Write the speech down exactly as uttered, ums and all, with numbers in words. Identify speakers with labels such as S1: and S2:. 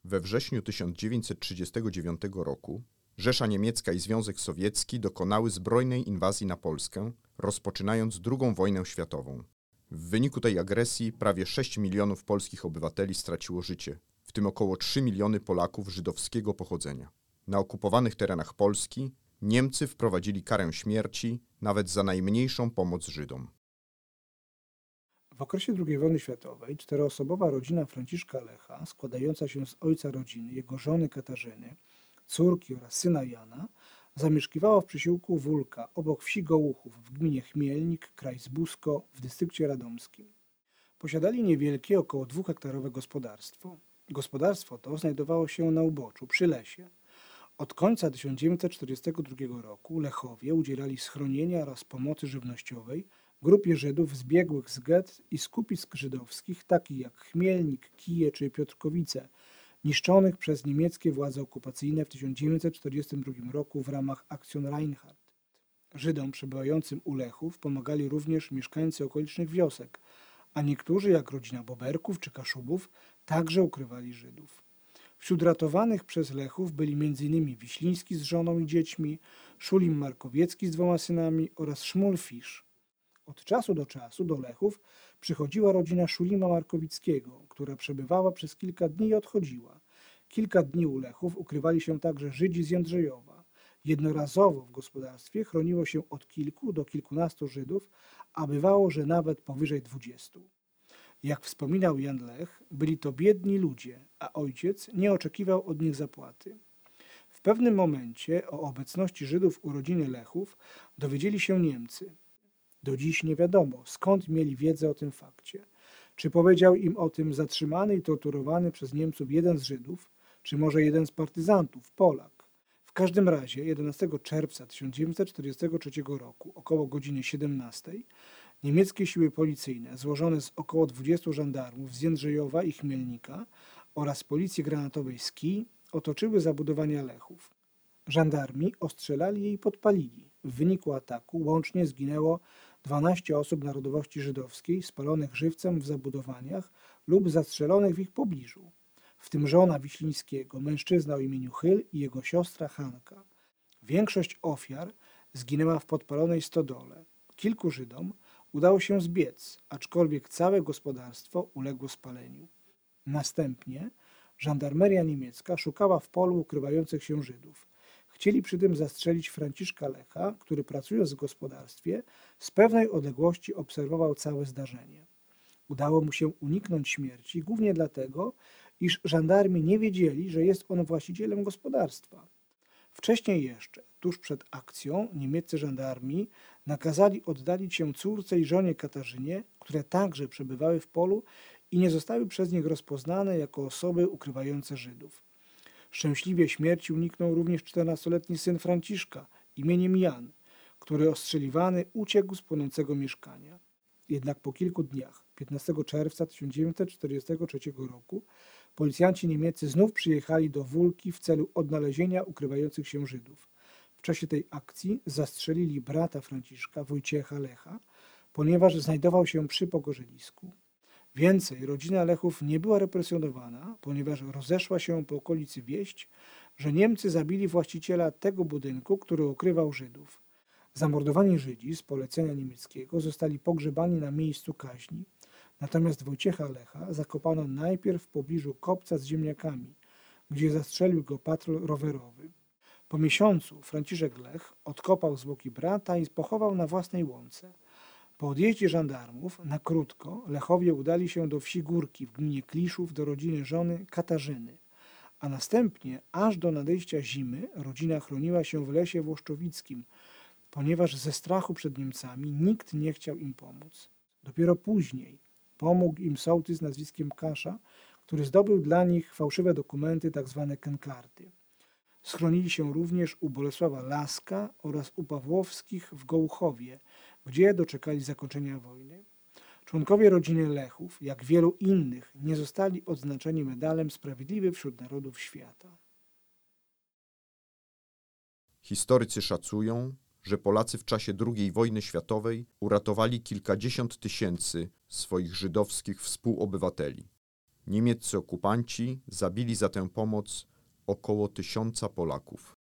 S1: We wrześniu tysiąc dziewięćset trzydziestego dziewiątego roku Rzesza Niemiecka i Związek Sowiecki dokonały zbrojnej inwazji na Polskę, rozpoczynając drugą wojnę światową. W wyniku tej agresji prawie sześć milionów polskich obywateli straciło życie, w tym około trzy miliony Polaków żydowskiego pochodzenia. Na okupowanych terenach Polski Niemcy wprowadzili karę śmierci nawet za najmniejszą pomoc Żydom.
S2: W okresie drugiej wojny światowej czteroosobowa rodzina Franciszka Lecha, składająca się z ojca rodziny, jego żony Katarzyny, córki oraz syna Jana, zamieszkiwała w przysiłku Wólka obok wsi Gołuchów w gminie Chmielnik, kraj Zbusko w dystrykcie radomskim. Posiadali niewielkie, około dwuhektarowe gospodarstwo. Gospodarstwo to znajdowało się na uboczu, przy lesie. Od końca tysiąc dziewięćset czterdziestego drugiego roku Lechowie udzielali schronienia oraz pomocy żywnościowej grupie Żydów zbiegłych z get i skupisk żydowskich, takich jak Chmielnik, Kije czy Piotrkowice, niszczonych przez niemieckie władze okupacyjne w tysiąc dziewięćset czterdziestym drugim roku w ramach Aktion Reinhardt. Żydom przebywającym u Lechów pomagali również mieszkańcy okolicznych wiosek, a niektórzy, jak rodzina Boberków czy Kaszubów, także ukrywali Żydów. Wśród ratowanych przez Lechów byli m.in. Wiśliński z żoną i dziećmi, Szulim Markowiecki z dwoma synami oraz Szmul Fisz. Od czasu do czasu do Lechów przychodziła rodzina Szulima Markowickiego, która przebywała przez kilka dni i odchodziła. Kilka dni u Lechów ukrywali się także Żydzi z Jędrzejowa. Jednorazowo w gospodarstwie chroniło się od kilku do kilkunastu Żydów, a bywało, że nawet powyżej dwudziestu. Jak wspominał Jan Lech, byli to biedni ludzie, a ojciec nie oczekiwał od nich zapłaty. W pewnym momencie o obecności Żydów u rodziny Lechów dowiedzieli się Niemcy. Do dziś nie wiadomo, skąd mieli wiedzę o tym fakcie. Czy powiedział im o tym zatrzymany i torturowany przez Niemców jeden z Żydów, czy może jeden z partyzantów, Polak. W każdym razie jedenastego czerwca tysiąc dziewięćset czterdziestego trzeciego roku, około godziny siedemnastej, niemieckie siły policyjne, złożone z około dwudziestu żandarmów z Jędrzejowa i Chmielnika oraz policji granatowej z Kij, otoczyły zabudowania Lechów. Żandarmi ostrzelali je i podpalili. W wyniku ataku łącznie zginęło dwanaście osób narodowości żydowskiej spalonych żywcem w zabudowaniach lub zastrzelonych w ich pobliżu, w tym żona Wiślińskiego, mężczyzna o imieniu Chyl i jego siostra Hanka. Większość ofiar zginęła w podpalonej stodole. Kilku Żydom udało się zbiec, aczkolwiek całe gospodarstwo uległo spaleniu. Następnie żandarmeria niemiecka szukała w polu ukrywających się Żydów. Chcieli przy tym zastrzelić Franciszka Lecha, który pracując w gospodarstwie z pewnej odległości obserwował całe zdarzenie. Udało mu się uniknąć śmierci głównie dlatego, iż żandarmi nie wiedzieli, że jest on właścicielem gospodarstwa. Wcześniej jeszcze, tuż przed akcją, niemieccy żandarmi nakazali oddalić się córce i żonie Katarzynie, które także przebywały w polu i nie zostały przez nich rozpoznane jako osoby ukrywające Żydów. Szczęśliwie śmierci uniknął również czternastoletni syn Franciszka imieniem Jan, który ostrzeliwany uciekł z płonącego mieszkania. Jednak po kilku dniach, piętnastego czerwca tysiąc dziewięćset czterdziestego trzeciego roku, policjanci niemieccy znów przyjechali do Wólki w celu odnalezienia ukrywających się Żydów. W czasie tej akcji zastrzelili brata Franciszka, Wojciecha Lecha, ponieważ znajdował się przy pogorzelisku. Więcej, rodzina Lechów nie była represjonowana, ponieważ rozeszła się po okolicy wieść, że Niemcy zabili właściciela tego budynku, który ukrywał Żydów. Zamordowani Żydzi z polecenia niemieckiego zostali pogrzebani na miejscu kaźni. Natomiast Wojciecha Lecha zakopano najpierw w pobliżu kopca z ziemniakami, gdzie zastrzelił go patrol rowerowy. Po miesiącu Franciszek Lech odkopał zwłoki brata i pochował na własnej łące. Po odjeździe żandarmów na krótko Lechowie udali się do wsi Górki w gminie Kliszów do rodziny żony Katarzyny, a następnie aż do nadejścia zimy rodzina chroniła się w lesie włoszczowickim, ponieważ ze strachu przed Niemcami nikt nie chciał im pomóc. Dopiero później pomógł im sołtys nazwiskiem Kasza, który zdobył dla nich fałszywe dokumenty, tzw. kenkarty. Schronili się również u Bolesława Laska oraz u Pawłowskich w Gołuchowie, gdzie doczekali zakończenia wojny. Członkowie rodziny Lechów, jak wielu innych, nie zostali odznaczeni medalem Sprawiedliwy wśród Narodów Świata.
S1: Historycy szacują, że Polacy w czasie drugiej wojny światowej uratowali kilkadziesiąt tysięcy swoich żydowskich współobywateli. Niemieccy okupanci zabili za tę pomoc około tysiąca Polaków.